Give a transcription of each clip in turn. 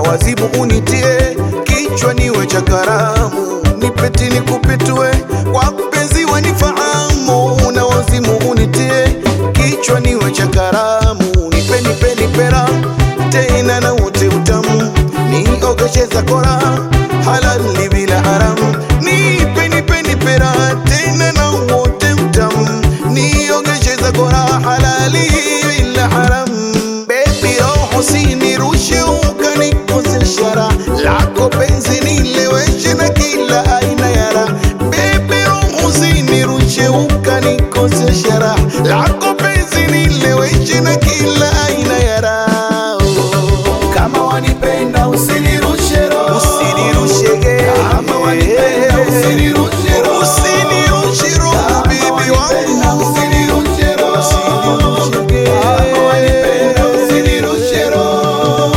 wazimu unitie, kichwa niwe cha karamu, nipeti nikupitue, kwa mpenzi wanifahamu. Na wazimu unitie, kichwa niwe cha karamu, nipera tena na wote utamu, niogeshe za kora halali bila haramu. Nipera tena na wote utamu, niogeshe za kora halali bila haramu. Baby roho usinirushe ukanikosesha raha, lako penzi nileweshe na kila aina ya raha. Baby roho usinirushe ukanikosesha raha, lako penzi nileweshe na kila aina ya raha. Kama wanipenda usinirushe roho, Usinirushe kama wanipenda usinirushe roho, usinirushe roho baby wangu, usinirushe roho, kama wanipenda usinirushe roho.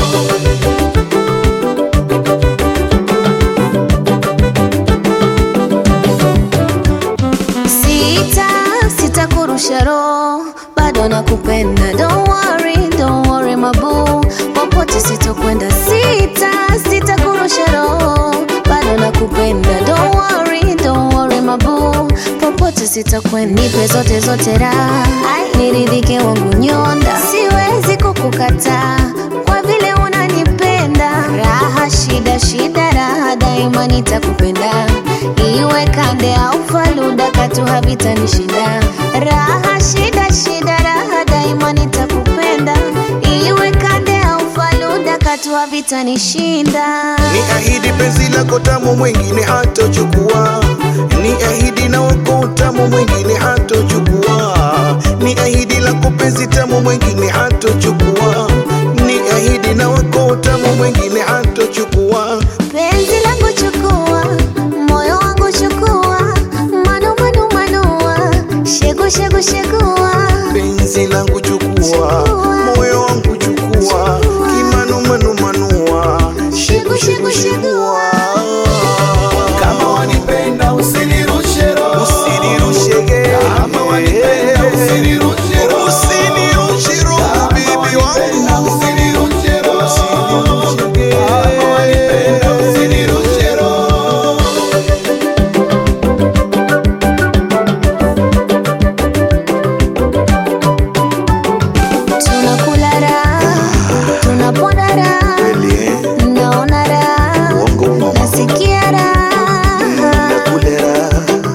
Sita kurusha roho, bado nakupenda. Don't worry my boo, popote sitokwenda. Sita kurusha roho, bado nakupenda. Don't worry my boo, popote sitokwenda. Nipe zote raha, niridhike wangu nyonda, siwezi kukukataa kwa vile unanipenda. Raha shida raha, daima nitakupenda, iwe kande au faluda, katu havitanishinda. Raha shida raha, daima nitakupenda, iwe kande au faluda, katu havitanishinda. Ni ahidi penzi lako tamu, mwingine hatochukua. Ni ahidi na wako tamu, mwingine hatochukua. Ni ahidi lako penzi tamu, mwingine hatochukua. Ni ahidi na wako tamu, mwingine hatochukua. Penzi langu chukua, moyo wangu chukua, manua, shegua. Penzi langu chukua, moyo wangu chukua, kimanua, shegua. Kama wanipenda usinirushe roho, Usinirushe kama wanipenda usinirushe roho, usinirushe roho baby wangu, usinirushe roho, kama wanipenda usinirushe roho. Tunakula raha, tunaponda raha, naona raha, nasikia raha. nakulera,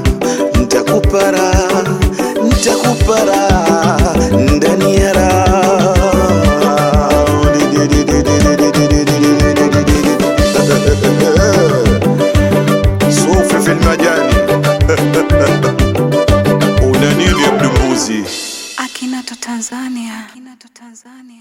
nitakupara ndani ya raha. Sufi fil majani. Una nini Abdumbuzi? Akinato Tanzania.